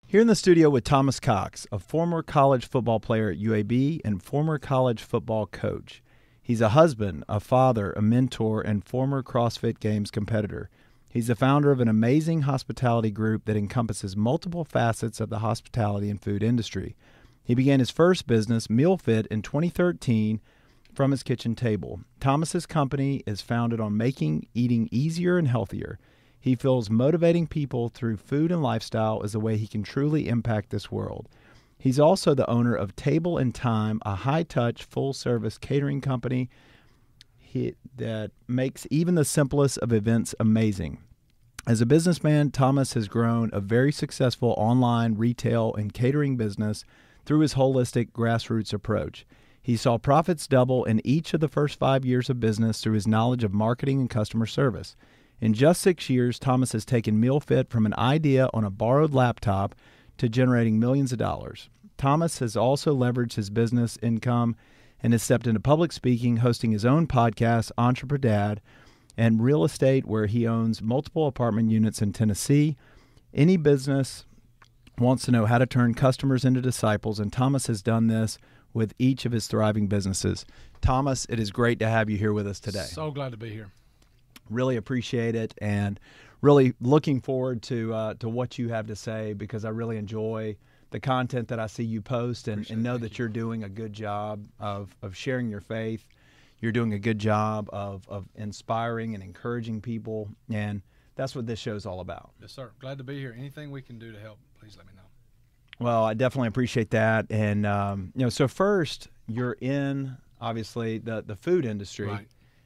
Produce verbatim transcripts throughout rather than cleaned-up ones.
Here in the studio with Thomas Cox, a former college football player at U A B and former college football coach. He's a husband, a father, a mentor, and former CrossFit Games competitor. He's the founder of an amazing hospitality group that encompasses multiple facets of the hospitality and food industry. He began his first business, MealFit, in twenty thirteen from his kitchen table. Thomas's company is founded on making eating easier and healthier. He feels motivating people through food and lifestyle is the way he can truly impact this world. He's also the owner of Table and Time, a high-touch, full-service catering company he, that makes even the simplest of events amazing. As a businessman, Thomas has grown a very successful online retail and catering business through his holistic grassroots approach. He saw profits double in each of the first five years of business through his knowledge of marketing and customer service. In just six years, Thomas has taken MealFit from an idea on a borrowed laptop to generating millions of dollars. Thomas has also leveraged his business income and has stepped into public speaking, hosting his own podcast, Entrepreneur, and real estate, where he owns multiple apartment units in Tennessee. Any business wants to know how to turn customers into disciples, and Thomas has done this with each of his thriving businesses. Thomas, it is great to have you here with us today. So glad to be here. Really appreciate it, and really looking forward to uh, to what you have to say, because I really enjoy the content that I see you post, and, and know that you're doing a good job of, of sharing your faith. You're doing a good job of, of inspiring and encouraging people, and that's what this show's all about. Yes, sir. Glad to be here. Anything we can do to help, please let me know. Well, I definitely appreciate that. And, um, you know, so first, you're in, obviously, the, the food industry. Right.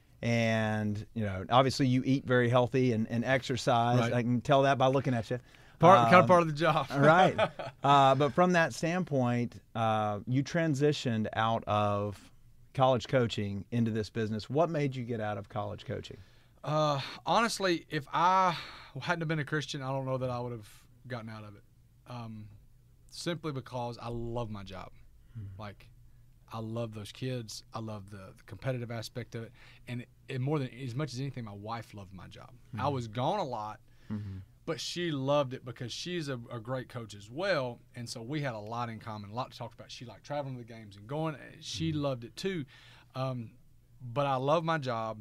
And, you know, obviously you eat very healthy and, and exercise. Right. I can tell that by looking at you. Part, um, kind of part of the job. Right. Uh, but from that standpoint, uh, you transitioned out of college coaching into this business. What made you get out of college coaching? Uh, honestly, if I hadn't have been a Christian, I don't know that I would have gotten out of it. Um, simply because I love my job. Mm-hmm. Like, I love those kids. I love the, the competitive aspect of it. And it, it more than as much as anything, my wife loved my job. Mm-hmm. I was gone a lot, mm-hmm. but she loved it because she's a, a great coach as well. And so we had a lot in common, a lot to talk about. She liked traveling to the games and going. She mm-hmm. loved it too. Um, but I love my job,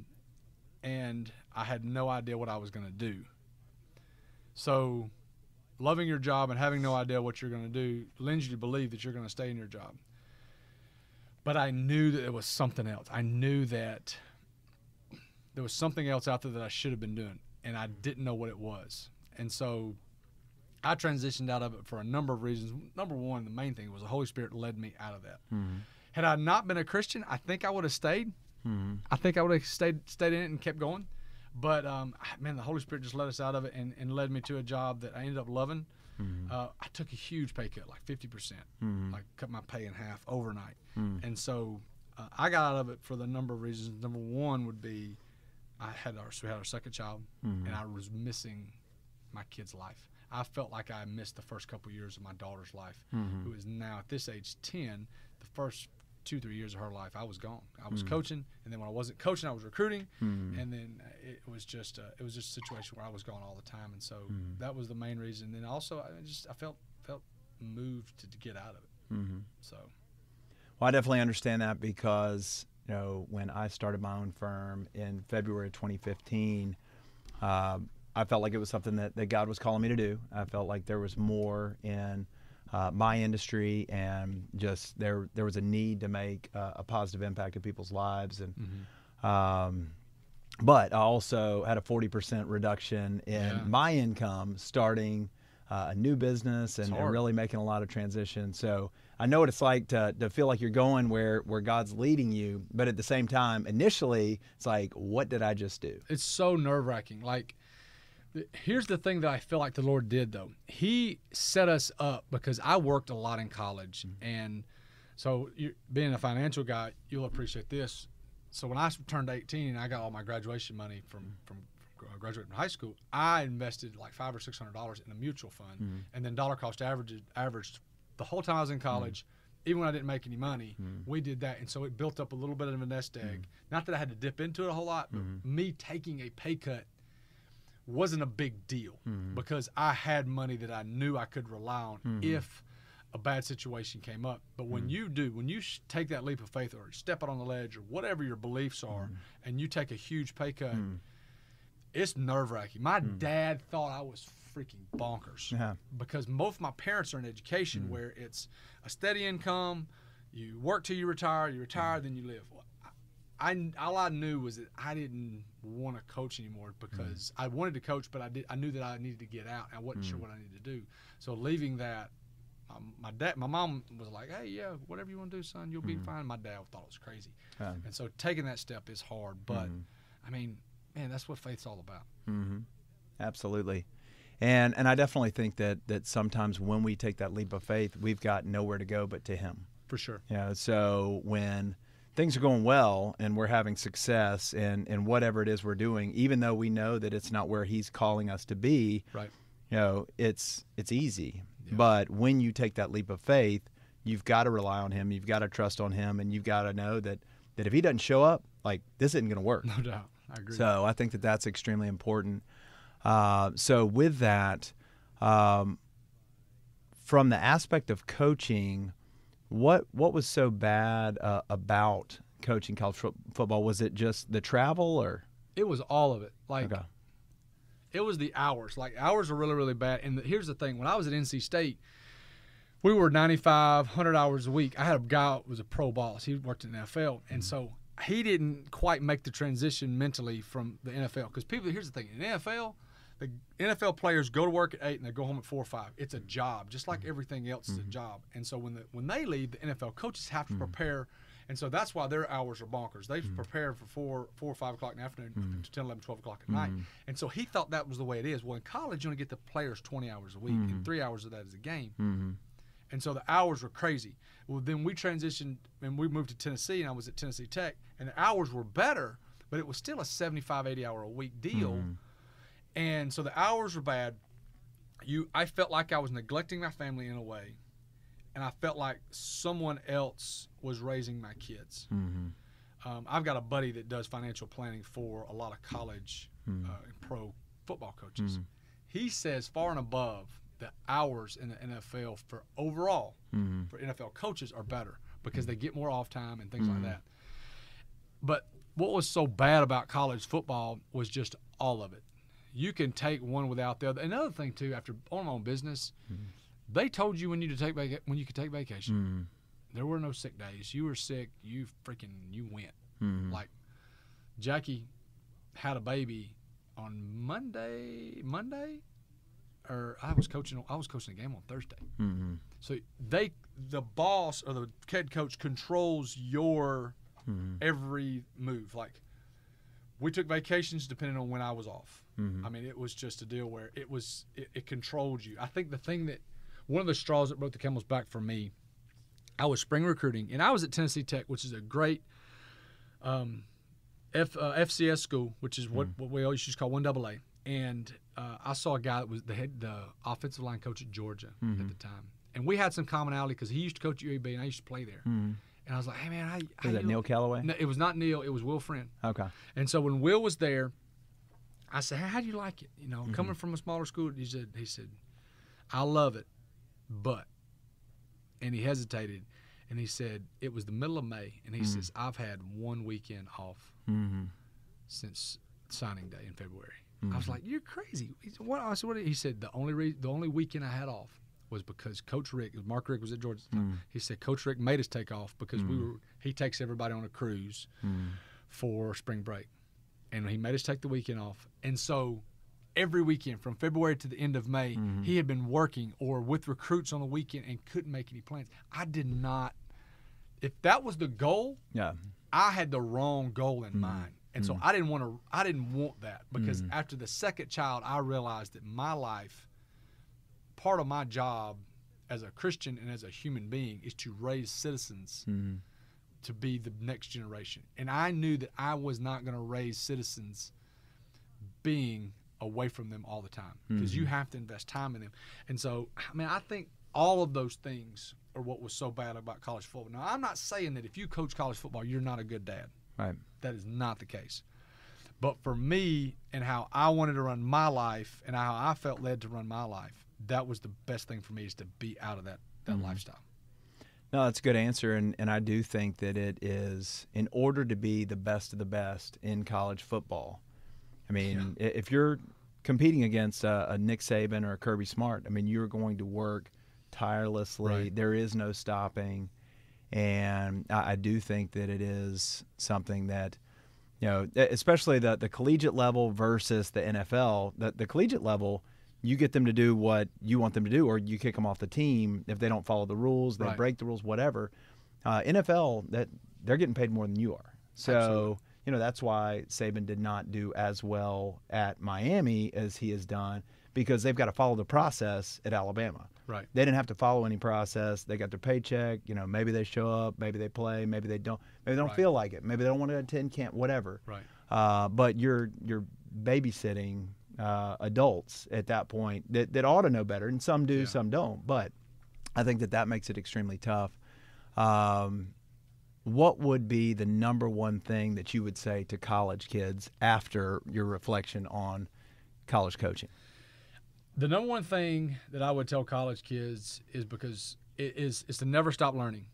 and I had no idea what I was going to do. So loving your job and having no idea what you're going to do lends you to believe that you're going to stay in your job. But I knew that there was something else. I knew that there was something else out there that I should have been doing, and I didn't know what it was. And so I transitioned out of it for a number of reasons. Number one, the main thing was the Holy Spirit led me out of that. Mm-hmm. Had I not been a Christian, I think I would have stayed. Mm-hmm. I think I would have stayed stayed in it and kept going. But, um, man, the Holy Spirit just led us out of it and, and led me to a job that I ended up loving. Mm-hmm. Uh, I took a huge pay cut, like fifty percent, mm-hmm. like cut my pay in half overnight. Mm-hmm. And so uh, I got out of it for the number of reasons. Number one would be I had our, so we had our second child, mm-hmm. and I was missing my kid's life. I felt like I missed the first couple of years of my daughter's life, mm-hmm. who is now at this age ten. The first two, three years of her life, I was gone. I was mm-hmm. coaching, and then when I wasn't coaching, I was recruiting, mm-hmm. and then it was just uh, it was just a situation where I was gone all the time, and so mm-hmm. that was the main reason. And then also, I just I felt felt moved to, to get out of it. Mm-hmm. So, well, I definitely understand that, because you know when I started my own firm in February of twenty fifteen, uh, I felt like it was something that, that God was calling me to do. I felt like there was more in Uh, my industry, and just there there was a need to make uh, a positive impact in people's lives. And mm-hmm. um, but I also had a forty percent reduction in yeah. my income starting uh, a new business and, and really making a lot of transition. So I know what it's like to, to feel like you're going where, where God's leading you, but at the same time, initially, it's like, what did I just do? It's so nerve-wracking. Like, here's the thing that I feel like the Lord did, though. He set us up because I worked a lot in college. Mm-hmm. And so you, being a financial guy, you'll appreciate this. So when I turned eighteen and I got all my graduation money from, from graduating from high school, I invested like five or six hundred dollars in a mutual fund. Mm-hmm. And then dollar cost averaged, averaged the whole time I was in college. Mm-hmm. Even when I didn't make any money, mm-hmm. we did that. And so it built up a little bit of a nest egg. Mm-hmm. Not that I had to dip into it a whole lot, but mm-hmm. me taking a pay cut wasn't a big deal Mm-hmm. because I had money that I knew I could rely on Mm-hmm. if a bad situation came up. But when Mm-hmm. you do, when you sh- take that leap of faith or step out on the ledge or whatever your beliefs are, Mm-hmm. and you take a huge pay cut, Mm-hmm. it's nerve-wracking. My Mm-hmm. dad thought I was freaking bonkers Yeah. because both my parents are in education Mm-hmm. where it's a steady income, you work till you retire, you retire, then you live. Well, I, all I knew was that I didn't want to coach anymore because I wanted to coach, but I did. I knew that I needed to get out. I wasn't sure what I needed to do. So leaving that, um, my dad, my mom was like, "Hey, yeah, whatever you want to do, son, you'll be fine." My dad thought it was crazy, Yeah. and so taking that step is hard. But Mhm. I mean, man, that's what faith's all about. Mm-hmm. Absolutely. And and I definitely think that that sometimes when we take that leap of faith, we've got nowhere to go but to Him. For sure. You know, so when things are going well and we're having success in, in whatever it is we're doing, even though we know that it's not where He's calling us to be, Right. you know, it's it's easy. Yeah. But when you take that leap of faith, you've got to rely on Him, you've got to trust on Him, and you've got to know that, that if He doesn't show up, like, this isn't going to work. No doubt. I agree. So I think that that's extremely important. Uh, so with that, um, from the aspect of coaching, what what was so bad uh, about coaching college fo- football? Was it just the travel, or It was all of it. Like, okay. it was the hours. Like, hours are really, really bad. And the, here's the thing. When I was at N C State, we were ninety-five, one hundred hours a week. I had a guy who was a pro boss. He worked in the N F L. And so he didn't quite make the transition mentally from the N F L. Because people, here's the thing. In the N F L, the N F L players go to work at eight and they go home at four or five. It's a job, just like everything else is a job. And so when the, when they leave, the N F L coaches have to prepare. And so that's why their hours are bonkers. They prepare for four, four or five o'clock in the afternoon to ten, eleven, twelve o'clock at night. And so he thought that was the way it is. Well, in college, you only get the players twenty hours a week, and three hours of that is a game. Mm-hmm. And so the hours were crazy. Well, then we transitioned and we moved to Tennessee, and I was at Tennessee Tech, and the hours were better, but it was still a seventy-five, eighty hour a week deal. Mm-hmm. And so the hours were bad. You, I felt like I was neglecting my family in a way, and I felt like someone else was raising my kids. Mm-hmm. Um, I've got a buddy that does financial planning for a lot of college Mm-hmm. uh, and pro football coaches. He says far and above the hours in the N F L for overall Mm-hmm. for N F L coaches are better because they get more off time and things like that. But what was so bad about college football was just all of it. You can take one without the other. Another thing too, after owning my own business, they told you when you to take vaca- when you could take vacation. Mm-hmm. There were no sick days. You were sick, you freaking you went. Mm-hmm. Like Jackie had a baby on Monday, Monday, or I was coaching. I was coaching a game on Thursday. Mm-hmm. So they, the boss or the head coach, controls your Mm-hmm. every move. Like we took vacations depending on when I was off. Mm-hmm. I mean, it was just a deal where it was it, it controlled you. I think the thing that one of the straws that broke the camel's back for me, I was spring recruiting, and I was at Tennessee Tech, which is a great um, F, uh, F C S school, which is what, what we always used to call one double A. And uh, I saw a guy that was the head, the offensive line coach at Georgia Mm-hmm. at the time, and we had some commonality because he used to coach at U A B and I used to play there. Mm-hmm. And I was like, "Hey man, how, how Was that you Neil Callaway? No, it was not Neil. It was Will Friend. Okay. And so when Will was there, I said, "Hey, how do you like it? You know, Mm-hmm. coming from a smaller school." He said, "He said, I love it, but," and he hesitated, and he said, "It was the middle of May," and he Mm-hmm. says, "I've had one weekend off Mm-hmm. since signing day in February." Mm-hmm. I was like, "You're crazy." He said, "What?" I said, "What?" He said, "The only re- the only weekend I had off was because Coach Rick, Mark Rick was at Georgia at the time. Mm-hmm. He said Coach Rick made us take off because we were. He takes everybody on a cruise Mm-hmm. for spring break, and he made us take the weekend off. And so, every weekend from February to the end of May, Mm-hmm. he had been working or with recruits on the weekend and couldn't make any plans. I did not. If that was the goal, Yeah. I had the wrong goal in mind. And so I didn't want to I didn't want that because after the second child I realized that my life, part of my job as a Christian and as a human being is to raise citizens Mm-hmm. to be the next generation. And I knew that I was not going to raise citizens being away from them all the time because you have to invest time in them. And so, I mean, I think all of those things are what was so bad about college football. Now, I'm not saying that if you coach college football, you're not a good dad. Right. That is not the case. But for me and how I wanted to run my life and how I felt led to run my life, that was the best thing for me, is to be out of that, that Mm-hmm. lifestyle. No, that's a good answer, and, and I do think that it is, in order to be the best of the best in college football, I mean, yeah. if you're competing against a, a Nick Saban or a Kirby Smart, I mean, you're going to work tirelessly. Right. There is no stopping, and I, I do think that it is something that, you know, especially the, the collegiate level versus the N F L, the, the collegiate level, you get them to do what you want them to do, or you kick them off the team if they don't follow the rules, they Right. break the rules, whatever. Uh, N F L, that they're getting paid more than you are. So, Absolutely. you know, that's why Saban did not do as well at Miami as he has done, because they've got to follow the process at Alabama. Right. They didn't have to follow any process. They got their paycheck. You know, maybe they show up, maybe they play, maybe they don't. Maybe they don't Right. feel like it. Maybe they don't want to attend camp, whatever. Right. Uh, but you're you're babysitting uh, adults at that point that, that ought to know better, and some do, Yeah. some don't. But I think that that makes it extremely tough. Um, what would be the number one thing that you would say to college kids after your reflection on college coaching? The number one thing that I would tell college kids is, because it is is to never stop learning.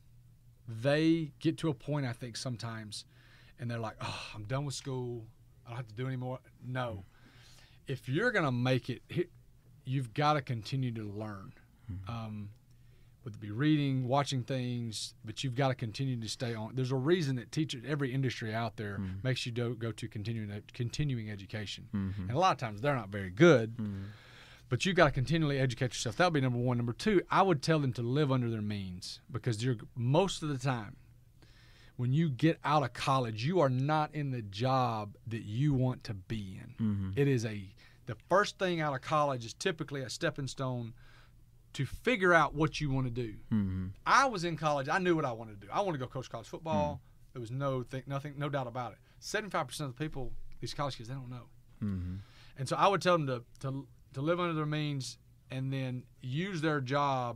They get to a point, I think, sometimes, and they're like, oh, I'm done with school. I don't have to do anymore. No. If you're going to make it, you've got to continue to learn. Mm-hmm. Um, whether it be reading, watching things, but you've got to continue to stay on. There's a reason that teachers, every industry out there, mm-hmm. makes you do, go to continuing continuing education. Mm-hmm. And a lot of times they're not very good, mm-hmm. but you've got to continually educate yourself. That would be number one. Number two, I would tell them to live under their means, because you're, most of the time, when you get out of college, you are not in the job that you want to be in. Mm-hmm. It is a the first thing out of college is typically a stepping stone to figure out what you want to do. Mm-hmm. I was in college. I knew what I wanted to do. I wanted to go coach college football. Mm-hmm. There was no thing, nothing, no doubt about it. seventy-five percent of the people, these college kids, they don't know. Mm-hmm. And so I would tell them to, to to live under their means, and then use their job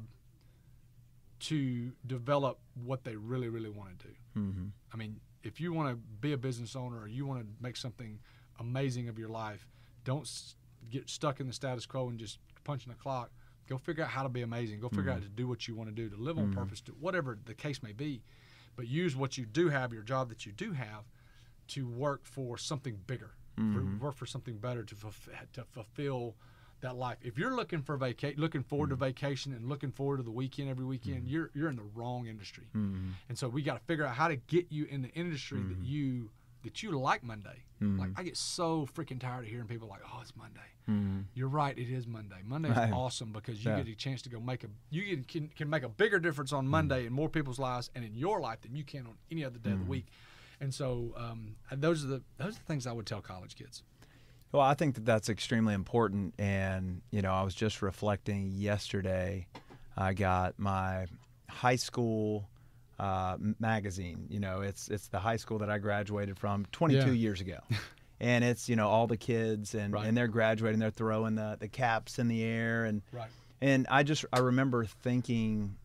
to develop what they really, really want to do. Mm-hmm. I mean, if you want to be a business owner, or you want to make something amazing of your life, don't get stuck in the status quo and just punching the clock. Go figure out how to be amazing. Go figure mm-hmm. out to do what you want to do, to live on mm-hmm. purpose, to whatever the case may be. But use what you do have, your job that you do have, to work for something bigger, mm-hmm. for, work for something better, to fulf- to fulfill that life. If you're looking for vaca- looking forward mm-hmm. to vacation and looking forward to the weekend every weekend, mm-hmm. you're you're in the wrong industry. Mm-hmm. And so we got to figure out how to get you in the industry mm-hmm. that you that you like Monday. Mm-hmm. Like, I get so freaking tired of hearing people like, "Oh, it's Monday." Mm-hmm. You're right, it is Monday. Monday is right. awesome, because you yeah. get a chance to go make a you get, can can make a bigger difference on Monday mm-hmm. in more people's lives and in your life than you can on any other day mm-hmm. of the week. And so um, those are the those are the things I would tell college kids. Well, I think that that's extremely important. And, you know, I was just reflecting yesterday. I got my high school uh, magazine. You know, it's it's the high school that I graduated from twenty-two yeah. years ago. And it's, you know, all the kids, and, right. and they're graduating, they're throwing the, the caps in the air. And, right. and I just, I remember thinking,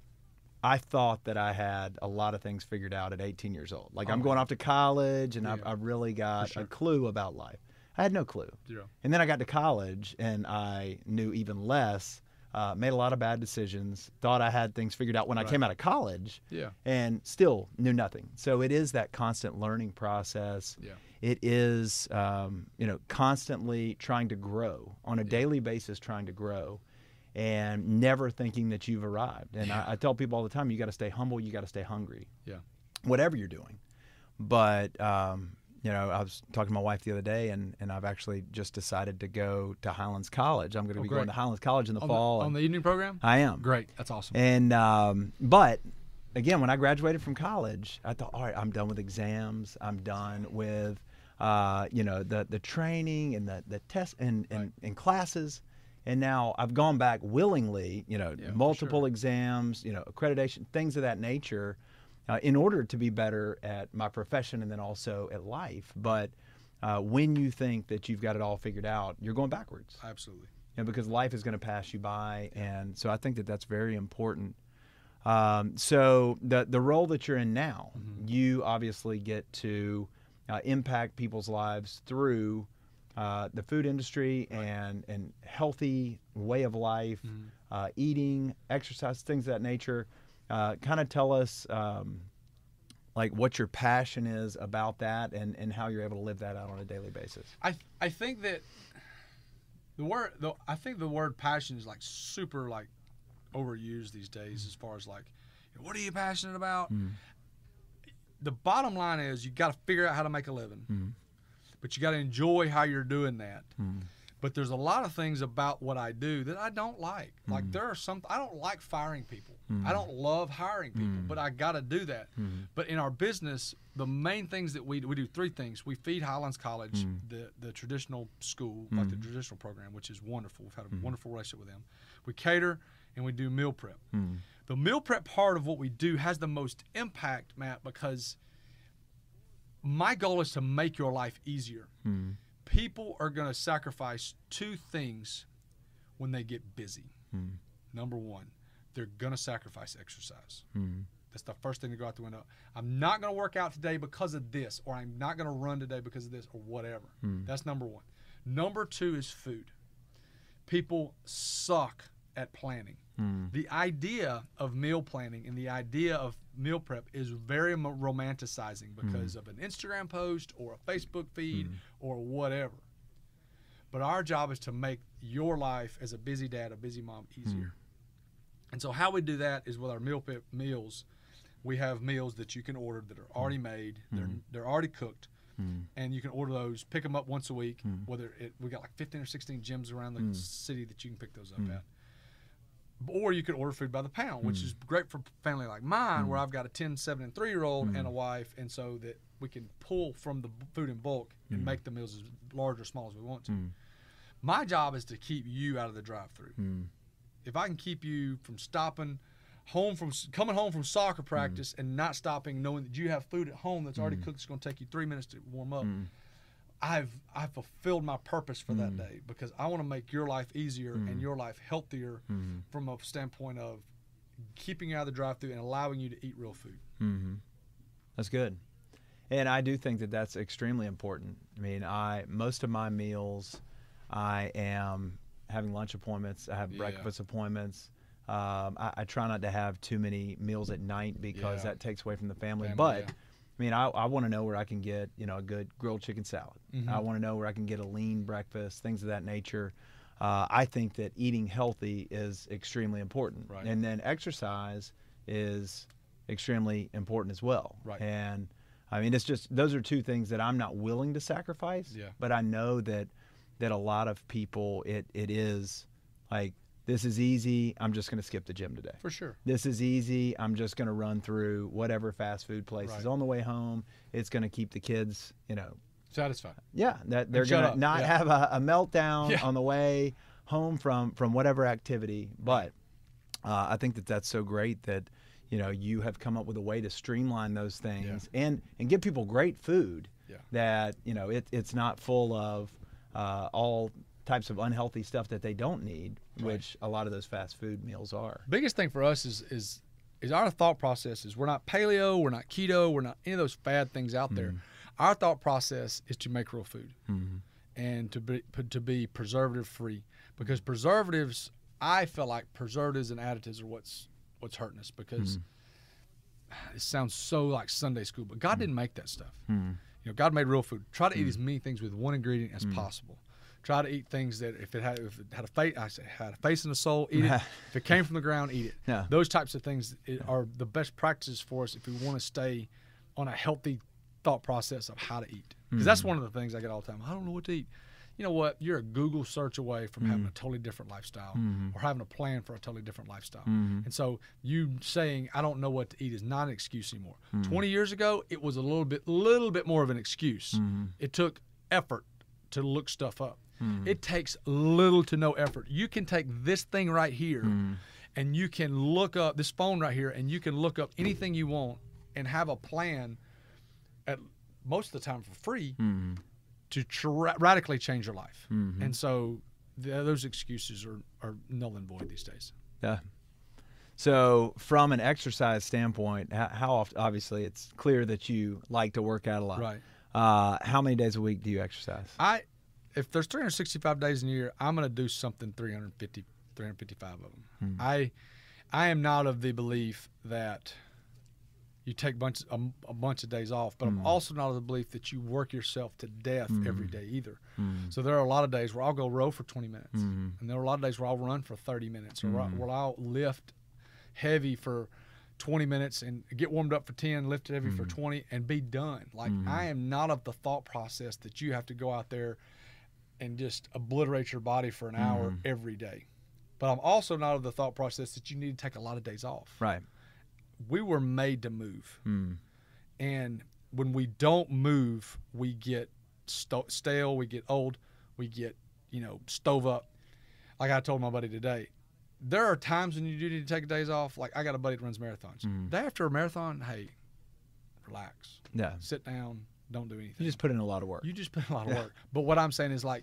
I thought that I had a lot of things figured out at eighteen years old. Like, oh, I'm going off to college, and yeah. I've, I've really got sure. a clue about life. I had no clue. Zero. And then I got to college, and I knew even less, uh, made a lot of bad decisions, thought I had things figured out when right. I came out of college, yeah. and still knew nothing. So it is that constant learning process. Yeah. It is, um, you know, constantly trying to grow, on a yeah. daily basis trying to grow, and never thinking that you've arrived. And yeah. I, I tell people all the time, you got to stay humble, you got to stay hungry. Yeah. Whatever you're doing. But, um, you know, I was talking to my wife the other day, and, and I've actually just decided to go to Highlands College. I'm going to oh, be great. going to Highlands College in the on fall. The, on the evening program? I am. Great. That's awesome. And um, but, again, when I graduated from college, I thought, all right, I'm done with exams. I'm done with, uh, you know, the, the training and the, the tests and, and, right. and classes. And now I've gone back willingly, you know, yeah, multiple sure. exams, you know, accreditation, things of that nature, uh, in order to be better at my profession and then also at life. But uh, when you think that you've got it all figured out, you're going backwards. Absolutely. You know, because life is going to pass you by. And so I think that that's very important. Um, so the the role that you're in now, mm-hmm. you obviously get to uh, impact people's lives through uh, the food industry Right. and and healthy way of life, Mhm. uh, eating, exercise, things of that nature. Uh, kind of tell us um, like what your passion is about that and, and how you're able to live that out on a daily basis. I I think that the word the I think the word passion is like super like overused these days as far as like what are you passionate about? Mm. The bottom line is you got to figure out how to make a living, Mm. but you got to enjoy how you're doing that. Mm. But there's a lot of things about what I do that I don't like. Mm. Like there are some I don't like firing people. Mm. I don't love hiring people, Mm. but I got to do that. Mm. But in our business, the main things that we do, we do three things. We feed Highlands College, Mm. the the traditional school, like the Mm. traditional program, which is wonderful. We've had a Mm. wonderful relationship with them. We cater and we do meal prep. Mm. The meal prep part of what we do has the most impact, Matt, because my goal is to make your life easier. Mm. People are going to sacrifice two things when they get busy. Mm. Number one, they're going to sacrifice exercise. Mm. That's the first thing to go out the window. I'm not going to work out today because of this, or I'm not going to run today because of this, or whatever. Mm. That's number one. Number two is food. People suck at planning. Mm. The idea of meal planning and the idea of meal prep is very mo- romanticizing because of an Instagram post or a Facebook feed Mm. or whatever. But our job is to make your life as a busy dad, a busy mom, easier. And so how we do that is with our meal prep meals. We have meals that you can order that are already made. They're Mm. they're already cooked. Mm. And you can order those, pick them up once a week. Mm. Whether it, we got like fifteen or sixteen gyms around the Mm. city that you can pick those up Mm. at. Or you can order food by the pound, which Mm. is great for a family like mine, Mm. where I've got a ten, seven, and three year old Mm. and a wife, and so that we can pull from the b- food in bulk and Mm. make the meals as large or small as we want to. Mm. My job is to keep you out of the drive-through. Mm. If I can keep you from stopping home from coming home from soccer practice and not stopping, knowing that you have food at home that's already Mm. cooked, it's going to take you three minutes to warm up. Mm. I've I've fulfilled my purpose for that Mm. day because I want to make your life easier Mm. and your life healthier Mm. from a standpoint of keeping you out of the drive-through and allowing you to eat real food. Mm-hmm. That's good. And I do think that that's extremely important. I mean, I most of my meals, I am having lunch appointments. I have Yeah. breakfast appointments. Um, I, I try not to have too many meals at night because Yeah. that takes away from the family. Family, but yeah. I mean, I, I want to know where I can get, you know, a good grilled chicken salad. Mhm. I want to know where I can get a lean breakfast, things of that nature. Uh, I think that eating healthy is extremely important. Right. And then exercise is extremely important as well. Right. And I mean, it's just, those are two things that I'm not willing to sacrifice. Yeah. But I know that, that a lot of people, it, it is like, this is easy. I'm just going to skip the gym today. For sure. This is easy. I'm just going to run through whatever fast food place Right. is on the way home. It's going to keep the kids, you know, Satisfied. yeah, that they're shut going up. to not Yeah. have a, a meltdown Yeah. on the way home from, from whatever activity. But uh, I think that that's so great that, you know, you have come up with a way to streamline those things and, and give people great food Yeah. that, you know, it, it's not full of uh, all types of unhealthy stuff that they don't need, which a lot of those fast food meals are. Biggest thing for us is is is our thought process is we're not paleo, we're not keto, we're not any of those fad things out there. Our thought process is to make real food Mm-hmm. and to be to be preservative free, because preservatives, I feel like preservatives and additives are what's what's hurting us, because it sounds so like Sunday school, but God didn't make that stuff. Mm-hmm. You know, God made real food. Try to eat as many things with one ingredient as Mm. possible. Try to eat things that if it had if it had a face, I say had a face and a soul, eat it. If it came from the ground, eat it. Yeah. Those types of things i- are the best practices for us if we want to stay on a healthy thought process of how to eat. Because that's one of the things I get all the time. I don't know what to eat. You know what? You're a Google search away from having a totally different lifestyle or having a plan for a totally different lifestyle. And so you saying I don't know what to eat is not an excuse anymore. twenty years ago, it was a little bit little bit more of an excuse. It took effort to look stuff up. It takes little to no effort. You can take this thing right here and you can look up this phone right here and you can look up anything you want and have a plan at most of the time for free to tra- radically change your life. And so the, those excuses are, are null and void these days. Yeah. So from an exercise standpoint, how, how often, obviously it's clear that you like to work out a lot. Right. Uh, how many days a week do you exercise? I, if there's three hundred sixty-five days in a year, I'm going to do something three hundred fifty, three hundred fifty-five of them. Hmm. I, I am not of the belief that you take bunch, a, a bunch of days off, but Hmm. I'm also not of the belief that you work yourself to death Hmm. every day either. Hmm. So there are a lot of days where I'll go row for twenty minutes, Hmm. and there are a lot of days where I'll run for thirty minutes, or Mhm. where I'll lift heavy for twenty minutes and get warmed up for ten, lift heavy for Mhm. twenty, and be done. Like, Mhm. I am not of the thought process that you have to go out there and just obliterate your body for an hour Mhm. every day. But I'm also not of the thought process that you need to take a lot of days off. Right. We were made to move. Hmm. And when we don't move, we get sto- stale, we get old, we get, you know, stove up. Like I told my buddy today, there are times when you do need to take days off. Like, I got a buddy that runs marathons. Mhm. Day after a marathon, hey, relax. Yeah. Sit down, don't do anything. You just put in a lot of work. You just put in a lot of Yeah. work. But what I'm saying is, like,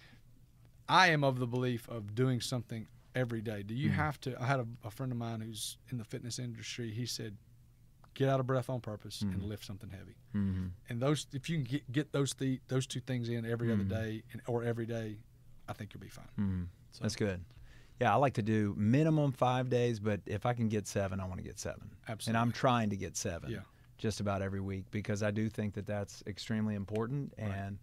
I am of the belief of doing something every day. Do you Mhm. have to? I had a, a friend of mine who's in the fitness industry. He said, get out of breath on purpose and Mhm. lift something heavy. Hmm. And those, if you can get, get those th- those two things in every other Mhm. day and, or every day, I think you'll be fine. Hmm. So, That's good. Yeah, I like to do minimum five days, but if I can get seven, I want to get seven. absolutely. And I'm trying to get seven Yeah. just about every week because I do think that that's extremely important. Right. And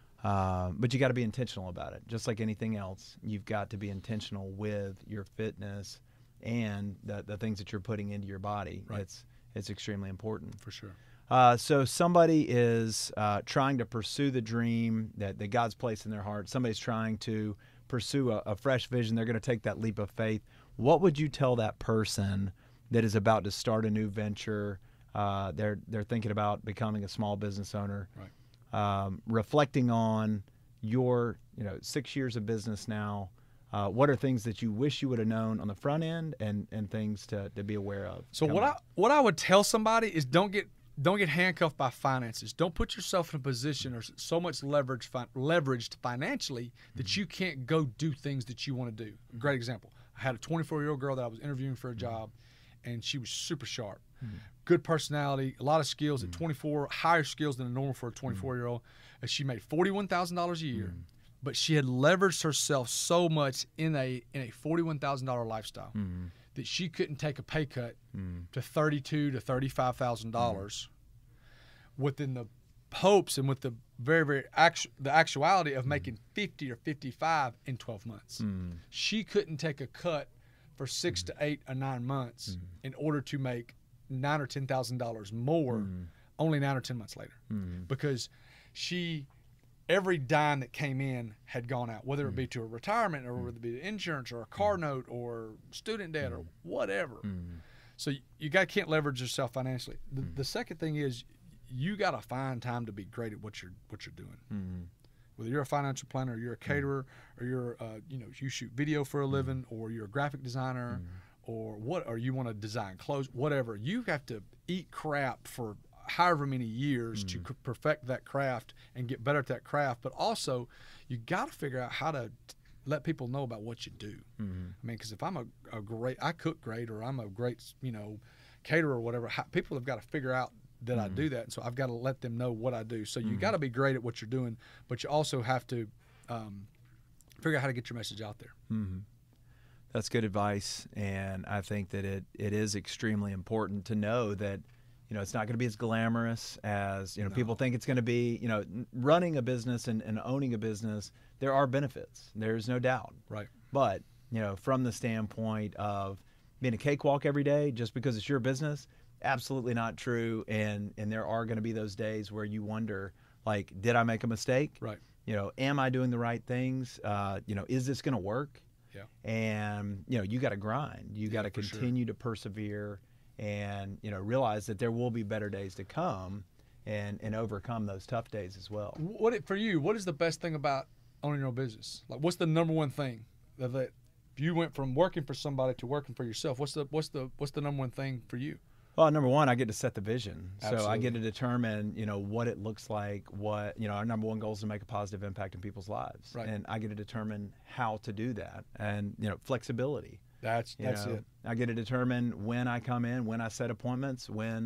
uh, but you got to be intentional about it. Just like anything else, you've got to be intentional with your fitness and the, the things that you're putting into your body. Right. It's it's extremely important. for sure. Uh, so somebody is uh, trying to pursue the dream that, that God's placed in their heart. Somebody's trying to pursue a, a fresh vision. They're going to take that leap of faith. What would you tell that person that is about to start a new venture? Uh, they're they're thinking about becoming a small business owner. Right. Um, reflecting on your you know six years of business now. Uh, what are things that you wish you would have known on the front end, and, and things to, to be aware of? So coming what I up? what I would tell somebody is don't get don't get handcuffed by finances. Don't put yourself in a position or so much leverage fi- leveraged financially that you can't go do things that you want to do. Great example. I had a twenty-four year old girl that I was interviewing for a job, and she was super sharp, good personality, a lot of skills at twenty-four, higher skills than a normal for a twenty-four year old. And she made forty-one thousand dollars a year. But she had leveraged herself so much in a in a forty-one thousand dollar lifestyle Mhm. that she couldn't take a pay cut Mhm. to thirty-two to thirty-five thousand dollars within the hopes and with the very very actu- the actuality of making fifty or fifty-five in twelve months. Mhm. She couldn't take a cut for six to eight or nine months in order to make nine or ten thousand dollars more only nine or ten months later Mhm. because she every dime that came in had gone out, whether it be to a retirement or whether it be to insurance or a car note or student debt or whatever. Mhm. So you, you got can't leverage yourself financially. The, the second thing is you got to find time to be great at what you're what you're doing. Mhm. Whether you're a financial planner, or you're a caterer, or you're uh, you know you shoot video for a living, or you're a graphic designer, or what, or you want to design clothes, whatever. You have to eat crap for however many years to c- perfect that craft and get better at that craft. But also, you got to figure out how to t- let people know about what you do. Mhm. I mean, because if I'm a, a great, I cook great, or I'm a great, you know, caterer or whatever, how, people have got to figure out that I do that. And so I've got to let them know what I do. So you got to be great at what you're doing, but you also have to um, figure out how to get your message out there. Mhm. That's good advice, and I think that it, it is extremely important to know that you know it's not going to be as glamorous as you know No. people think it's going to be. You know, n- running a business and, and owning a business, there are benefits. There's no doubt. Right. But you know, from the standpoint of being a cakewalk every day, just because it's your business, absolutely not true. And and there are going to be those days where you wonder, like, did I make a mistake? Right. You know, am I doing the right things? Uh, you know, is this going to work? Yeah. And you know, you got to grind. You got to for sure. continue to persevere, and you know, realize that there will be better days to come, and and overcome those tough days as well. What it, for you? What is the best thing about owning your own business? Like, what's the number one thing that, that if you went from working for somebody to working for yourself? What's the what's the what's the number one thing for you? Well, number one, I get to set the vision. So I Absolutely. get to determine, you know, what it looks like, what, you know, our number one goal is to make a positive impact in people's lives. Right. And I get to determine how to do that. And, you know, flexibility. That's You that's know, it. I get to determine when I come in, when I set appointments, when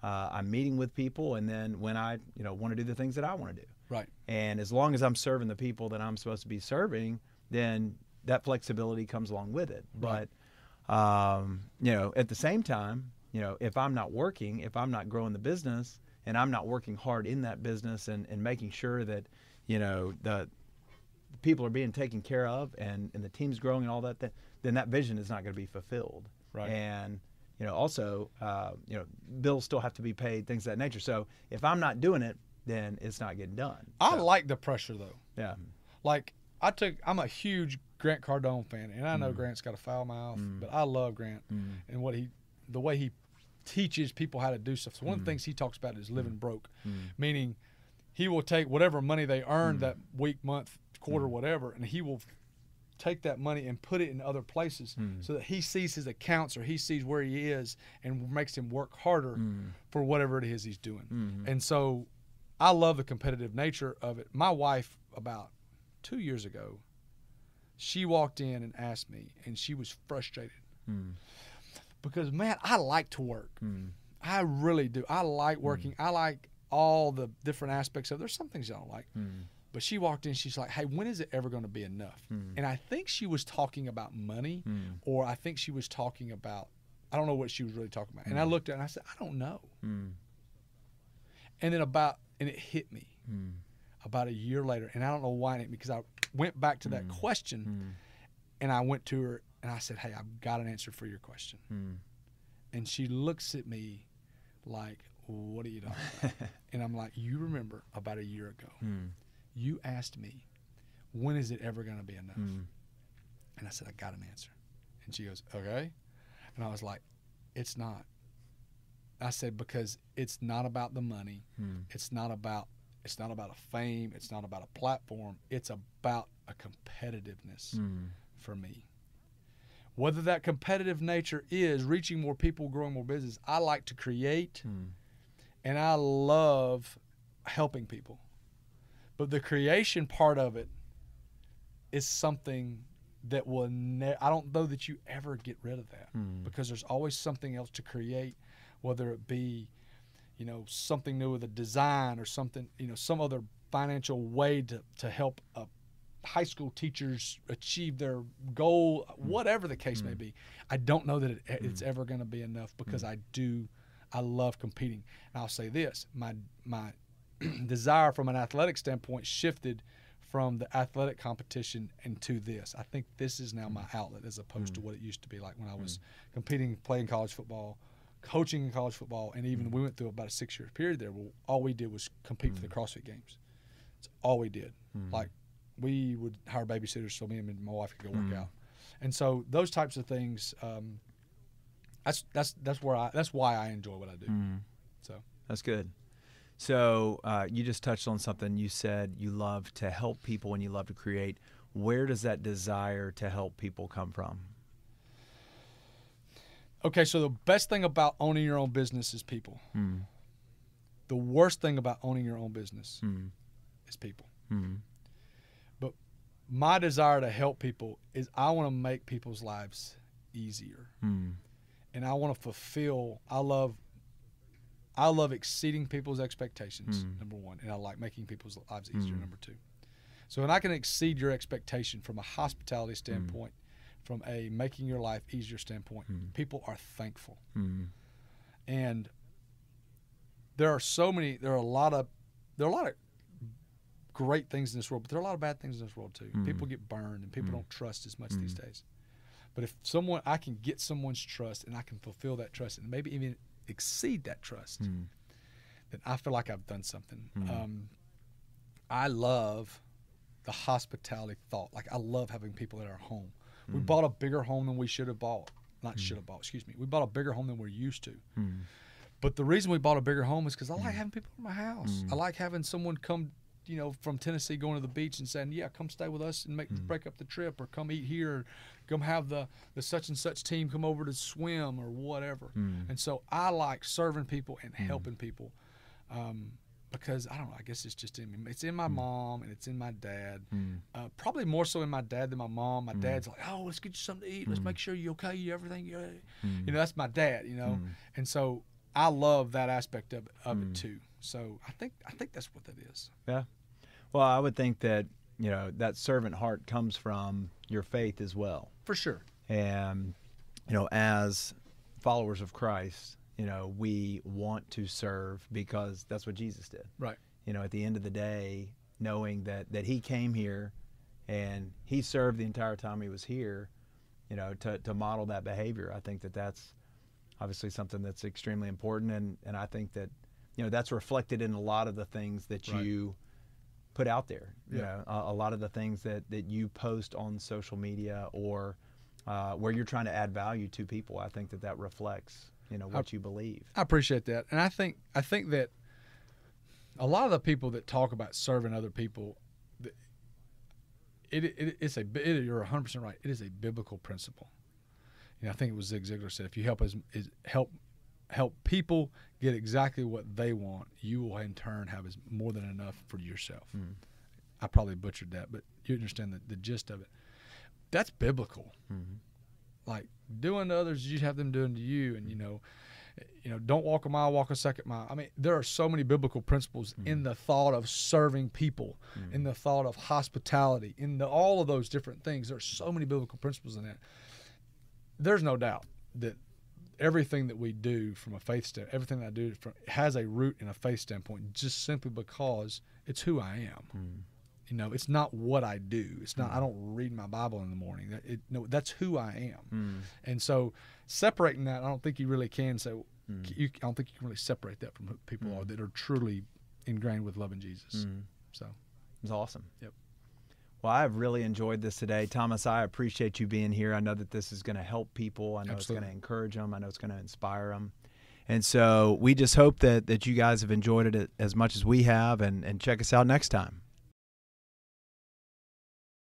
uh, I'm meeting with people, and then when I, you know, want to do the things that I want to do. Right. And as long as I'm serving the people that I'm supposed to be serving, then that flexibility comes along with it. Right. But, um, you know, at the same time, you know, if I'm not working, if I'm not growing the business, and I'm not working hard in that business and, and making sure that, you know, the people are being taken care of and, and the team's growing and all that, then, then that vision is not going to be fulfilled. Right. And, you know, also, uh, you know, bills still have to be paid, things of that nature. So if I'm not doing it, then it's not getting done. I So, like the pressure, though. yeah. Like, I took, I'm a huge Grant Cardone fan, and I know mm. Grant's got a foul mouth, mm. but I love Grant mm. and what he, the way he teaches people how to do stuff. So one mm. of the things he talks about is living mm. broke, mm. meaning he will take whatever money they earned mm. that week, month, quarter, mm. whatever, and he will take that money and put it in other places mm. so that he sees his accounts or he sees where he is and makes him work harder mm. for whatever it is he's doing. Mm. And so I love the competitive nature of it. My wife, about two years ago, she walked in and asked me, and she was frustrated. Mm. Because, man, I like to work. Mm. I really do. I like working. Mm. I like all the different aspects of it. There's some things I don't like. Mm. But she walked in, she's like, hey, when is it ever going to be enough? Mm. And I think she was talking about money, mm. or I think she was talking about, I don't know what she was really talking about. Mm. And I looked at her and I said, I don't know. Mm. And then about, and it hit me mm. about a year later. And I don't know why, it hit me, because I went back to that mm. question mm. and I went to her and I said, hey, I've got an answer for your question. Mm. And she looks at me like, what are you talking about? And I'm like, you remember about a year ago, mm. you asked me, when is it ever going to be enough? Mm. And I said, I got an answer. And she goes, okay. And I was like, it's not. I said, because it's not about the money. Mm. It's not about, it's not about a fame. It's not about a platform. It's about a competitiveness mm. for me. Whether that competitive nature is reaching more people, growing more business, I like to create, mm. and I love helping people. But the creation part of it is something that will ne- I don't know that you ever get rid of that, mm. because there's always something else to create, whether it be, you know, something new with a design or something, you know, some other financial way to, to help a high school teachers achieve their goal, whatever the case mm. may be. I don't know that it, it's mm. ever going to be enough, because mm. I do, I love competing. And I'll say this, my my desire from an athletic standpoint shifted from the athletic competition into this. I think this is now mm. my outlet, as opposed mm. to what it used to be like when I was mm. competing, playing college football, coaching in college football, and even mm. we went through about a six-year period there where all we did was compete mm. for the CrossFit Games. That's all we did. Mm. Like, we would hire babysitters so me and my wife could go work mm. out. And so those types of things, um, that's that's that's where I that's why I enjoy what I do. Mm. So that's good. So uh, you just touched on something. You said you love to help people and you love to create. Where does that desire to help people come from? Okay, so the best thing about owning your own business is people. Mm. The worst thing about owning your own business mm. is people. Mm. But my desire to help people is I want to make people's lives easier. Mm. And I want to fulfill, I love I love exceeding people's expectations, mm. number one, and I like making people's lives easier, mm. number two. So when I can exceed your expectation from a hospitality standpoint, mm. from a making your life easier standpoint, mm. people are thankful. Mm. And there are so many, there are a lot of, there are a lot of great things in this world, but there are a lot of bad things in this world too. Mm. People get burned and people mm. don't trust as much mm. these days. But if someone, I can get someone's trust and I can fulfill that trust and maybe even exceed that trust, mm. then I feel like I've done something. Mm. Um, I love the hospitality thought. Like, I love having people at our home. Mm. We bought a bigger home than we should have bought. Not mm. should have bought, excuse me. We bought a bigger home than we're used to. Mm. But the reason we bought a bigger home is because I like mm. having people in my house. Mm. I like having someone come, you know, from Tennessee going to the beach and saying, yeah, come stay with us and make mm. break up the trip, or come eat here, or come have the, the such and such team come over to swim or whatever. Mm. And so I like serving people and mm. helping people um, because, I don't know, I guess it's just in me. It's in my mm. mom and it's in my dad. Mm. Uh, probably more so in my dad than my mom. My mm. dad's like, oh, let's get you something to eat. Let's mm. make sure you're okay, you everything. You're, mm. You know, that's my dad, you know. Mm. And so I love that aspect of, of Mm. it too. So I think I think that's what that is. Yeah. Well, I would think that, you know, that servant heart comes from your faith as well. For sure. And, you know, as followers of Christ, you know, we want to serve because that's what Jesus did. Right. You know, at the end of the day, knowing that, that he came here and he served the entire time he was here, you know, to, to model that behavior. I think that that's obviously something that's extremely important. And, and I think that, you know, that's reflected in a lot of the things that Right. you put out there. You Yeah. know, a, a lot of the things that, that you post on social media or uh, where you're trying to add value to people. I think that that reflects, you know, what I, you believe. I appreciate that, and I think I think that a lot of the people that talk about serving other people, it, it it's a it, you're one hundred percent right. It is a biblical principle. You know, I think it was Zig Ziglar said, if you help as is help help people get exactly what they want, you will in turn have as more than enough for yourself. Mm. I probably butchered that, but you understand the, the gist of it. That's biblical. Mm-hmm. Like doing to others, you have them doing to you, and you know, you know, don't walk a mile, walk a second mile. I mean, there are so many biblical principles Mm. in the thought of serving people, Mm. in the thought of hospitality, in the, all of those different things. There are so many biblical principles in that. There's no doubt that everything that we do from a faith standpoint, everything that I do from, has a root in a faith standpoint, just simply because it's who I am. Mm. You know, it's not what I do. It's not. I don't read my Bible in the morning. That it, no, that's who I am. Mm. And so, separating that, I don't think you really can. So, Mm. you, I don't think you can really separate that from who people Mm. are that are truly ingrained with loving Jesus. Mm. So, It's awesome. Yep. Well, I've really enjoyed this today. Thomas, I appreciate you being here. I know that this is going to help people. I know Absolutely. it's going to encourage them. I know it's going to inspire them. And so we just hope that, that you guys have enjoyed it as much as we have, and, and check us out next time.